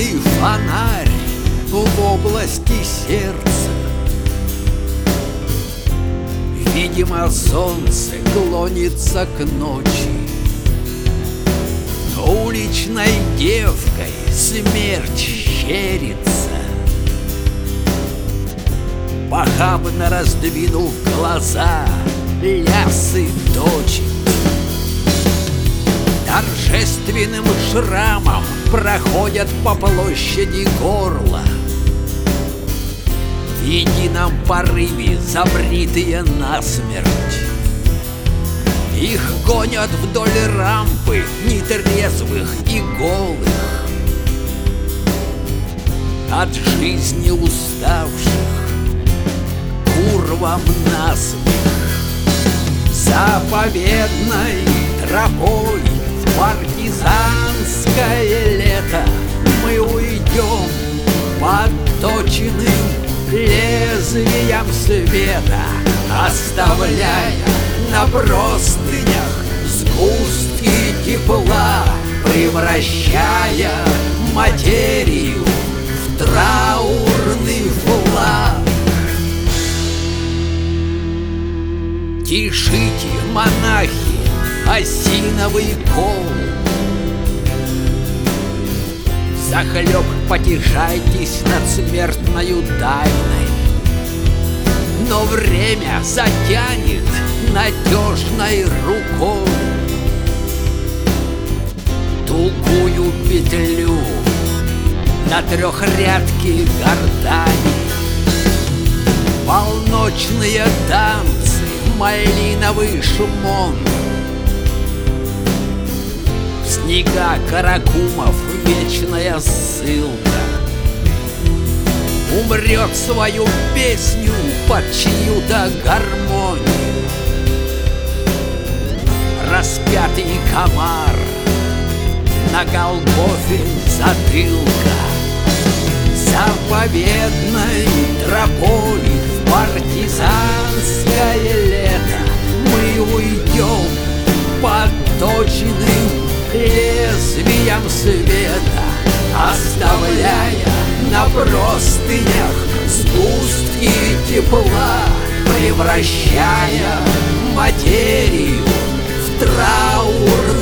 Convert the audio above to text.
Траурный фонарь в области сердца. Видимо, солнце клонится к ночи. Уличной девкой смерть щерится. Похабно раздвинув глаза, лясы точит. Торжественным шрамом проходят по площади горла. В едином порыве забритые насмерть. Их гонят вдоль рампы нетрезвых и голых, от жизни уставших курвам насмех. Заповедной тропой в партизанское лето мы уйдем подточенным лезвием света, оставляя на простынях сгустки тепла, превращая материю в траурный флаг. Тишите, монахи, осиновый кол, захлеб потешайтесь над смертною тайной, но время затянет надежной рукой тугую петлю на трехрядке гортани. Полночные танцы, малиновый шумон, в снега каракумов вечная ссылка. Умрет свою песню под чью-то гармонию распятый комар на Голгофе затылка. Заповедной тропой в партизанское лето мы уйдем подточенным лезвием света, оставляя на простынях сгустки тепла, превращая материю в траурный